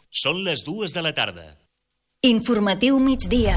Són les 2 de la tarda. Informatiu migdia.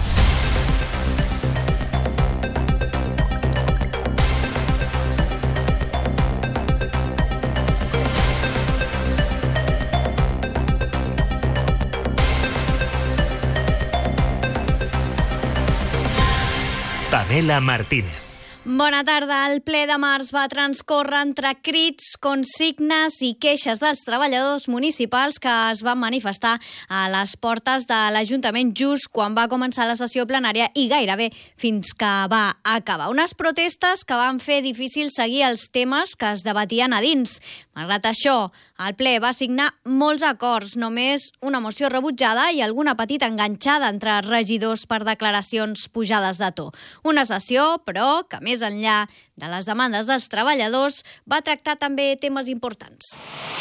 Pamela Martínez. Bona tarda. El ple de març va transcórrer entre crits, consignes i queixes dels treballadors municipals que es van manifestar a les portes de l'Ajuntament just quan va començar la sessió plenària i gairebé fins que va acabar. Unes protestes que van fer difícil seguir els temes que es debatien a dins. Malgrat això, el ple va signar molts acords, només una moció rebutjada i alguna petita enganxada entre regidors per declaracions pujades de to. Una sessió, però, que més enllà de les demandes dels treballadors, va tractar també temes importants.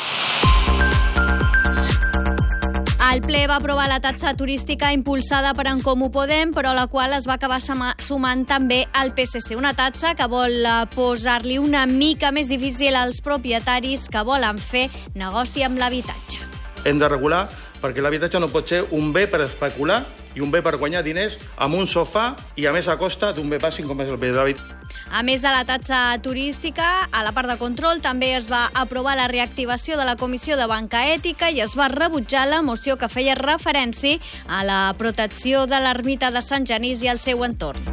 El ple va aprovar la taxa turística impulsada per En Comú Podem, però la qual es va acabar sumant també al PSC. Una taxa que vol posar-li una mica més difícil als propietaris que volen fer negoci amb l'habitatge. Hem de regular perquè l'habitatge no pot ser un bé per especular i un bé per guanyar diners amb un sofà i a més a costa d'un bé bàsic com és el bé de l'habitatge. A més de la taxa turística, a la part de control també es va aprovar la reactivació de la Comissió de Banca Ètica i es va rebutjar la moció que feia referència a la protecció de l'ermita de Sant Genís i el seu entorn.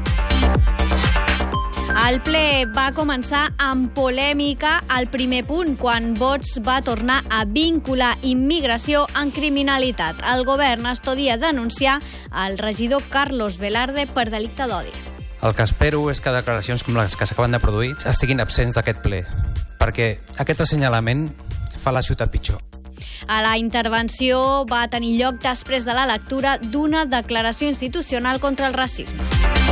El ple va començar amb polèmica al primer punt, quan Vox va tornar a vincular immigració amb criminalitat. El govern estudia denunciar el regidor Carlos Velarde per delicte d'odi. El que espero és que declaracions com les que s'acaben de produir estiguin absents d'aquest ple, perquè aquest assenyalament fa la ciutat pitjor. A la intervenció va tenir lloc després de la lectura d'una declaració institucional contra el racisme.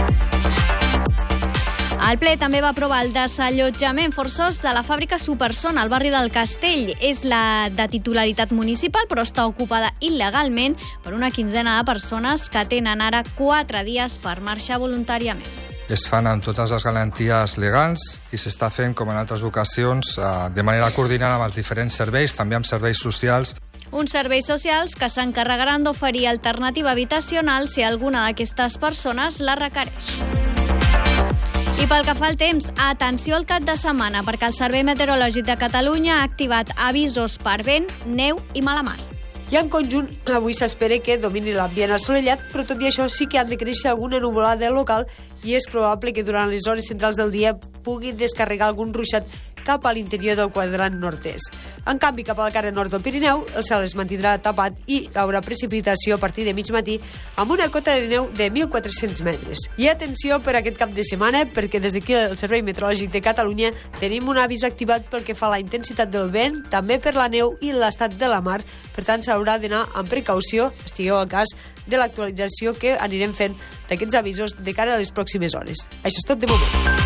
El ple també va aprovar el desallotjament forçós de la fàbrica Superson al barri del Castell. És la de titularitat municipal, però està ocupada il·legalment per una quinzena de persones que tenen ara 4 dies per marxar voluntàriament. Es fan amb totes les garanties legals i s'està fent, com en altres ocasions, de manera coordinada amb els diferents serveis, també amb serveis socials. Uns serveis socials que s'encarregaran d'oferir alternativa habitacional si alguna d'aquestes persones la requereix. I pel que fa al temps, atenció al cap de setmana, perquè el Servei Meteorològic de Catalunya ha activat avisos per vent, neu i mala mar. I en conjunt, avui s'espera que domini l'ambient assolellat, però tot i això sí que han de créixer alguna nuvolada local i és probable que durant les hores centrals del dia pugui descarregar algun ruixat cap a l'interior del quadrant nord-est. En canvi, cap a la cara nord del Pirineu, el cel es mantindrà tapat i hi haurà precipitació a partir de mig matí amb una cota de neu de 1.400 metres. I atenció per aquest cap de setmana, perquè des d'aquí el Servei Meteorològic de Catalunya tenim un avís activat pel que fa a la intensitat del vent, també per la neu i l'estat de la mar. Per tant, s'haurà d'anar amb precaució, estigueu al cas de l'actualització que anirem fent d'aquests avisos de cara a les pròximes hores. Això és tot de moment.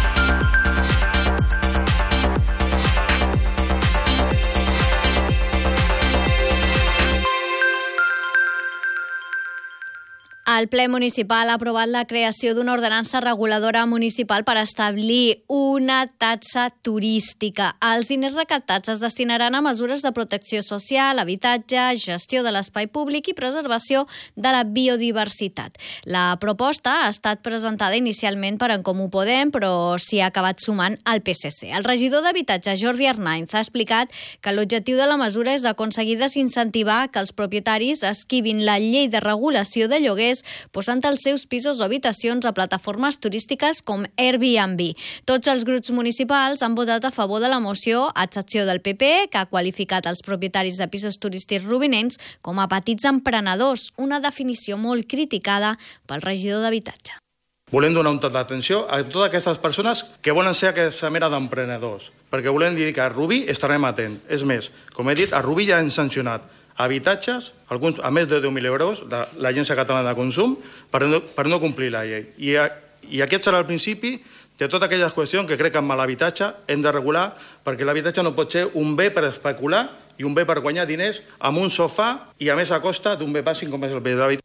El ple municipal ha aprovat la creació d'una ordenança reguladora municipal per establir una taxa turística. Els diners recaptats es destinaran a mesures de protecció social, habitatge, gestió de l'espai públic i preservació de la biodiversitat. La proposta ha estat presentada inicialment per En Comú Podem, però s'hi ha acabat sumant el PSC. El regidor d'Habitatge, Jordi Arnainz, ha explicat que l'objectiu de la mesura és aconseguir desincentivar que els propietaris esquivin la llei de regulació de lloguers posant els seus pisos o habitacions a plataformes turístiques com Airbnb. Tots els grups municipals han votat a favor de la moció, a excepció del PP, que ha qualificat els propietaris de pisos turístics rubinencs com a petits emprenedors, una definició molt criticada pel regidor d'Habitatge. Volem donar un tot d'atenció a totes aquestes persones que volen ser aquesta mena d'emprenedors, perquè volem dir que a Rubí estarem atents. És més, com he dit, a Rubí ja hem sancionat habitatges, alguns a més de 10.000 euros, de l'Agència Catalana de Consum, per no complir la llei. I aquest serà el principi de totes aquelles qüestions que crec que amb l'habitatge hem de regular, perquè l'habitatge no pot ser un bé per especular i un bé per guanyar diners amb un sofà i a més a costa d'un bé bàsic com és el bé de l'habitatge.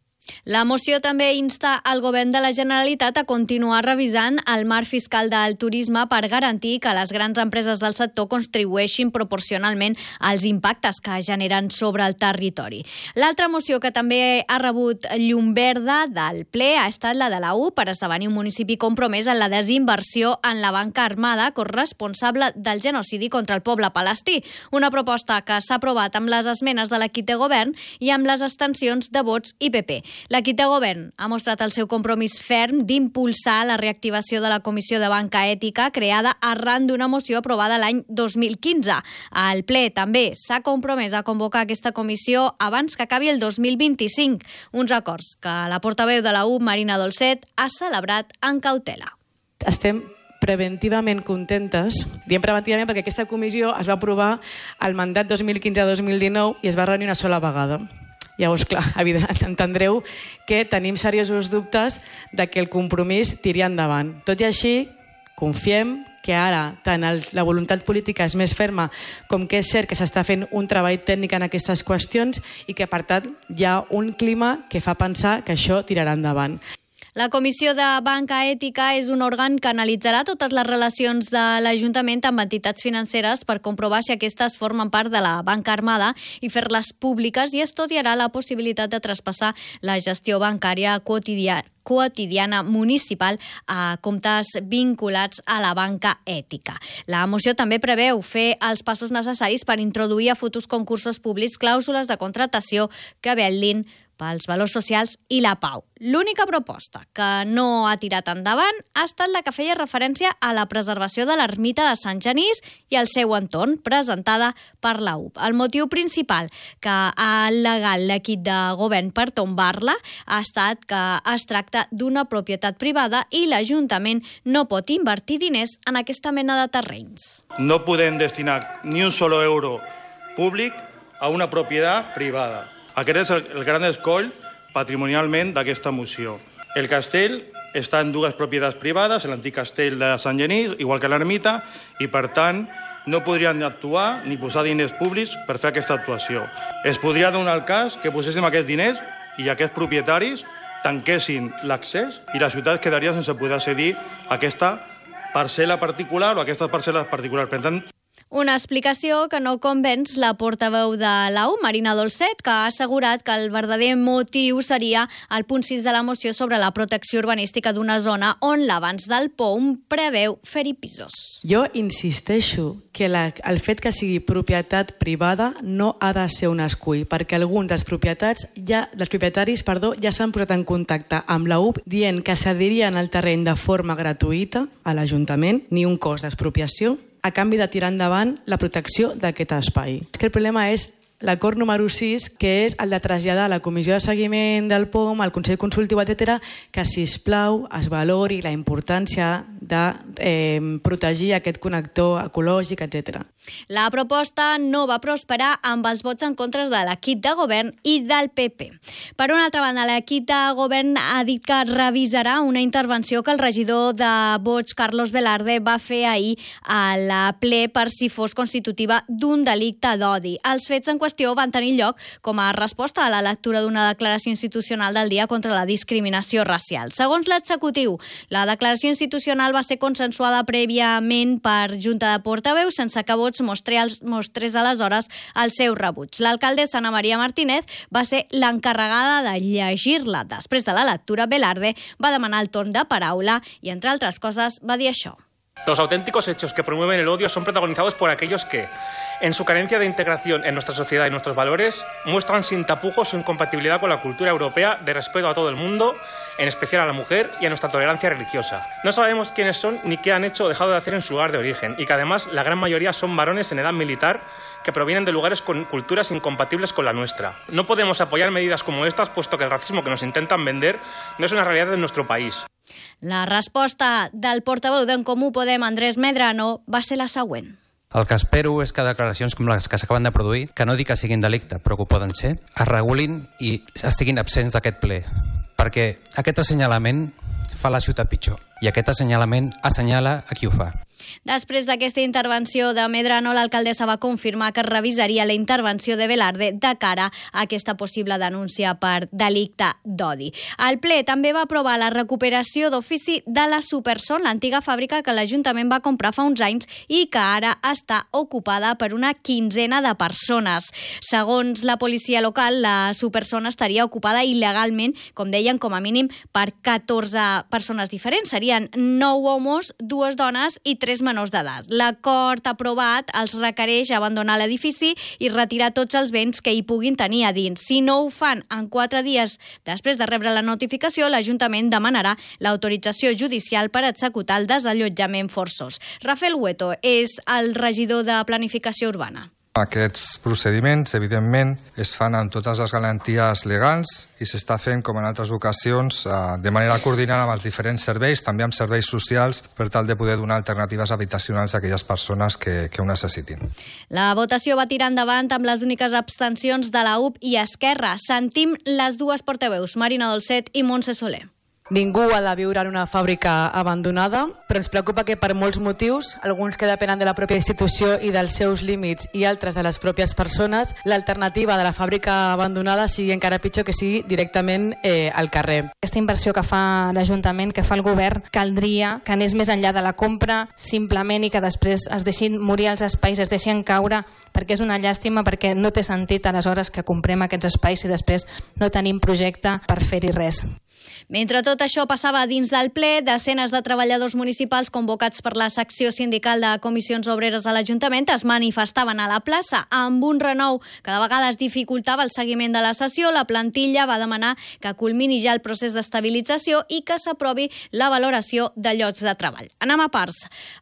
La moció també insta al govern de la Generalitat a continuar revisant el marc fiscal del turisme per garantir que les grans empreses del sector contribueixin proporcionalment als impactes que generen sobre el territori. L'altra moció que també ha rebut llum verda del ple ha estat la de la U per esdevenir un municipi compromès en la desinversió en la banca armada corresponsable del genocidi contra el poble palestí. Una proposta que s'ha aprovat amb les esmenes de l'equip de govern i amb les abstencions de Vox i PP. L'equip de govern ha mostrat el seu compromís ferm d'impulsar la reactivació de la Comissió de Banca Ètica creada arran d'una moció aprovada l'any 2015. El ple també s'ha compromès a convocar aquesta comissió abans que acabi el 2025, uns acords que la portaveu de la U, Marina Dolcet, ha celebrat en cautela. Estem preventivament contentes, diem preventivament perquè aquesta comissió es va aprovar al mandat 2015-2019 i es va reunir una sola vegada. Llavors, clar, entendreu que tenim seriosos dubtes de que el compromís tiri endavant. Tot i així, confiem que ara tant la voluntat política és més ferma com que és cert que s'està fent un treball tècnic en aquestes qüestions i que, per tant, hi ha un clima que fa pensar que això tirarà endavant. La Comissió de Banca Ètica és un òrgan que analitzarà totes les relacions de l'Ajuntament amb entitats financeres per comprovar si aquestes formen part de la banca armada i fer-les públiques i estudiarà la possibilitat de traspassar la gestió bancària quotidiana municipal a comptes vinculats a la banca ètica. La moció també preveu fer els passos necessaris per introduir a futurs concursos públics clàusules de contractació que vetllin pels valors socials i la pau. L'única proposta que no ha tirat endavant ha estat la que feia referència a la preservació de l'ermita de Sant Genís i el seu entorn, presentada per la UP. El motiu principal que ha al·legat l'equip de govern per tombar-la ha estat que es tracta d'una propietat privada i l'Ajuntament no pot invertir diners en aquesta mena de terrenys. No podem destinar ni un solo euro públic a una propietat privada. Aquest és el gran escoll patrimonialment d'aquesta moció. El castell està en dues propietats privades, l'antic castell de Sant Genís, igual que l'ermita, i per tant no podrien actuar ni posar diners públics per fer aquesta actuació. Es podria donar el cas que poséssim aquests diners i aquests propietaris tanquessin l'accés i la ciutat quedaria sense poder accedir a aquesta parcel·la particular o a aquestes parcel·les particulars. Per tant, una explicació que no convenç la portaveu de la U, Marina Dolcet, que ha assegurat que el verdader motiu seria el punt 6 de la moció sobre la protecció urbanística d'una zona on l'abans del POUM preveu fer-hi pisos. Jo insisteixo que el fet que sigui propietat privada no ha de ser un escull, perquè alguns dels propietaris ja s'han posat en contacte amb la UP dient que cedirien el terreny de forma gratuïta a l'Ajuntament, ni un cost d'expropiació, a canvi de tirar endavant la protecció d'aquest espai. És que el problema és l'acord número 6, que és el de traslladar a la Comissió de Seguiment del POM, al Consell Consultiu, etc., que, sisplau, es valori la importància de protegir aquest connector ecològic, etc. La proposta no va prosperar amb els vots en contra de l'equip de govern i del PP. Per una altra banda, l'equip de govern ha dit que revisarà una intervenció que el regidor de Vox, Carlos Velarde, va fer ahir al ple per si fos constitutiva d'un delicte d'odi. Els fets en qüestió van tenir lloc com a resposta a la lectura d'una declaració institucional del Dia contra la Discriminació Racial. Segons l'executiu, la declaració institucional va ser consensuada prèviament per Junta de Portaveus sense que Vox mostrés aleshores el seu rebuig. L'alcaldessa Ana Maria Martínez va ser l'encarregada de llegir-la. Després de la lectura, Velarde va demanar el torn de paraula i, entre altres coses, va dir això. Los auténticos hechos que promueven el odio son protagonizados por aquellos que, en su carencia de integración en nuestra sociedad y nuestros valores, muestran sin tapujos su incompatibilidad con la cultura europea de respeto a todo el mundo, en especial a la mujer y a nuestra tolerancia religiosa. No sabemos quiénes son ni qué han hecho o dejado de hacer en su lugar de origen, y que además la gran mayoría son varones en edad militar que provienen de lugares con culturas incompatibles con la nuestra. No podemos apoyar medidas como estas, puesto que el racismo que nos intentan vender no es una realidad de nuestro país. La resposta del portaveu d'en Comú Podem, Andrés Medrano, va ser la següent. El que espero és que declaracions com les que s'acaben de produir, que no dic que siguin delicte, però que ho poden ser, es regulin i estiguin absents d'aquest ple. Perquè aquest assenyalament fa la ciutat pitjor. I aquest assenyalament assenyala a qui ho fa. Després d'aquesta intervenció de Medrano, l'alcaldessa va confirmar que revisaria la intervenció de Velarde de cara a aquesta possible denúncia per delicte d'odi. El ple també va aprovar la recuperació d'ofici de la Superson, l'antiga fàbrica que l'Ajuntament va comprar fa uns anys i que ara està ocupada per una quinzena de persones. Segons la policia local, la Superson estaria ocupada il·legalment, com deien, com a mínim per 14 persones diferents. Serien 9 homes, 2 dones i 3 menors d'edat. L'acord aprovat els requereix abandonar l'edifici i retirar tots els béns que hi puguin tenir a dins. Si no ho fan en 4 dies després de rebre la notificació, l'Ajuntament demanarà l'autorització judicial per executar el desallotjament forçós. Rafael Hueto és el regidor de Planificació Urbana. Aquests procediments, evidentment, es fan amb totes les garanties legals i s'està fent, com en altres ocasions, de manera coordinada amb els diferents serveis, també amb serveis socials, per tal de poder donar alternatives habitacionals a aquelles persones que ho necessitin. La votació va tirar endavant amb les úniques abstencions de la UP i Esquerra. Sentim les dues portaveus, Marina Dolcet i Montse Soler. Ningú ha de viure en una fàbrica abandonada, però ens preocupa que per molts motius, alguns que depenen de la pròpia institució i dels seus límits i altres de les pròpies persones, l'alternativa de la fàbrica abandonada sigui encara pitjor, que sigui directament al carrer. Aquesta inversió que fa l'Ajuntament, que fa el govern, caldria que anés més enllà de la compra simplement i que després es deixin morir els espais, es deixin caure, perquè és una llàstima, perquè no té sentit aleshores que comprem aquests espais i després no tenim projecte per fer-hi res. Mentre tot això passava dins del ple, desenes de treballadors municipals convocats per la secció sindical de comissions obreres a l'Ajuntament es manifestaven a la plaça. Amb un renou que de vegades dificultava el seguiment de la sessió, la plantilla va demanar que culmini ja el procés d'estabilització i que s'aprovi la valoració de llocs de treball. Anem a parts.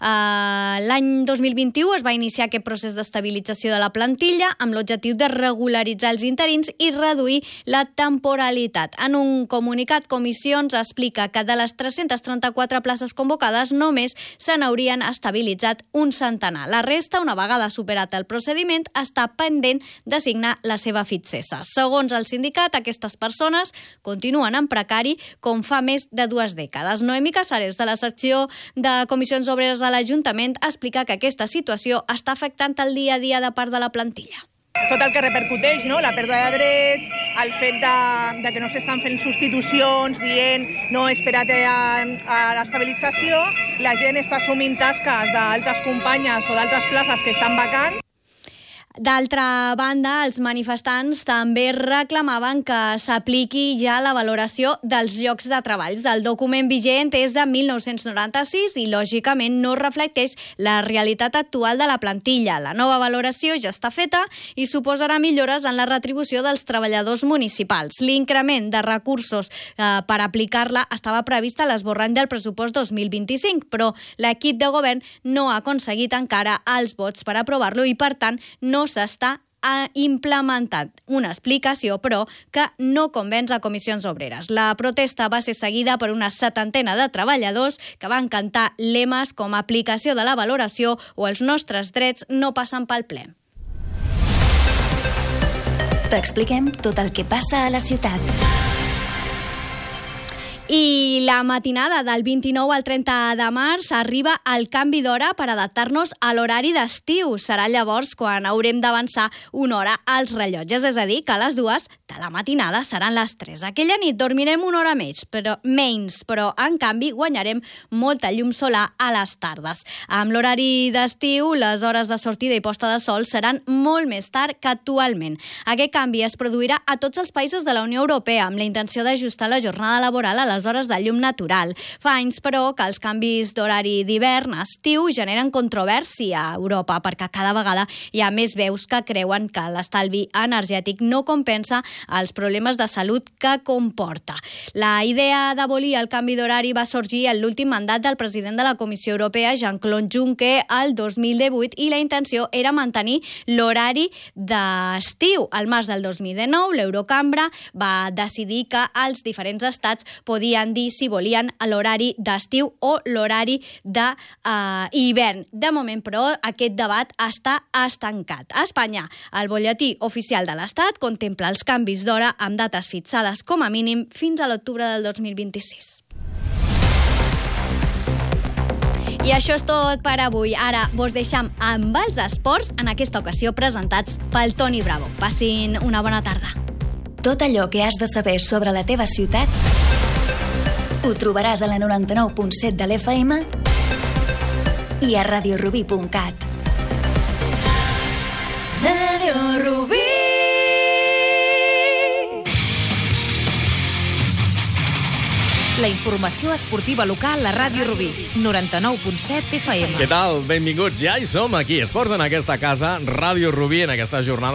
L'any 2021 es va iniciar aquest procés d'estabilització de la plantilla amb l'objectiu de regularitzar els interins i reduir la temporalitat. En un comunicat, Comissions explica que de les 334 places convocades només se n'haurien estabilitzat un centenar. La resta, una vegada superat el procediment, està pendent de signar la seva fitxessa. Segons el sindicat, aquestes persones continuen en precari com fa més de 2 dècades. Noemi Casares, de la secció de comissions obreres a l'Ajuntament, explica que aquesta situació està afectant el dia a dia de part de la plantilla. Tot el que repercuteix, no? La pèrdua de drets, el fet de que no s'estan fent substitucions, dient no, espera't a l'estabilització, la gent està assumint tasques d'altres companyes o d'altres places que estan vacants. D'altra banda, els manifestants també reclamaven que s'apliqui ja la valoració dels llocs de treball. El document vigent és de 1996 i, lògicament, no reflecteix la realitat actual de la plantilla. La nova valoració ja està feta i suposarà millores en la retribució dels treballadors municipals. L'increment de recursos per aplicar-la estava previst a l'esborrany del pressupost 2025, però l'equip de govern no ha aconseguit encara els vots per aprovar-lo i, per tant, no s'està implementant. Una explicació, però, que no convenç a comissions obreres. La protesta va ser seguida per una 70 de treballadors que van cantar lemes com aplicació de la valoració o els nostres drets no passen pel ple. T'expliquem tot el que passa a la ciutat. I la matinada del 29 al 30 de març arriba el canvi d'hora per adaptar-nos a l'horari d'estiu. Serà llavors quan haurem d'avançar una hora als rellotges, és a dir, que a les 2 de la matinada seran les 3. Aquella nit dormirem una hora menys, però en canvi guanyarem molta llum solar a les tardes. Amb l'horari d'estiu, les hores de sortida i posta de sol seran molt més tard que actualment. Aquest canvi es produirà a tots els països de la Unió Europea amb la intenció d'ajustar la jornada laboral a les hores de llum natural. Fa anys, però, que els canvis d'horari d'hivern a estiu generen controvèrsia a Europa perquè cada vegada hi ha més veus que creuen que l'estalvi energètic no compensa els problemes de salut que comporta. La idea d'abolir el canvi d'horari va sorgir en l'últim mandat del president de la Comissió Europea, Jean-Claude Juncker, el 2018, i la intenció era mantenir l'horari d'estiu. Al març del 2019, l'Eurocambra va decidir que els diferents estats podien dir si volien l'horari d'estiu o l'horari d'hivern. De moment, però, aquest debat està estancat. A Espanya, el butlletí oficial de l'Estat contempla els canvis d'hora amb dates fixades com a mínim fins a l'octubre del 2026. I això és tot per avui. Ara vos deixam amb els esports, en aquesta ocasió presentats pel Toni Bravo. Passin una bona tarda. Tot allò que has de saber sobre la teva ciutat ho trobaràs a la 99.7 de l'FM i a radiorubí.cat. Radio Rubí. La informació esportiva local a Ràdio Rubí, 99.7 FM. Què tal? Benvinguts. Ja hi som aquí. Esports en aquesta casa, Ràdio Rubí, en aquesta jornada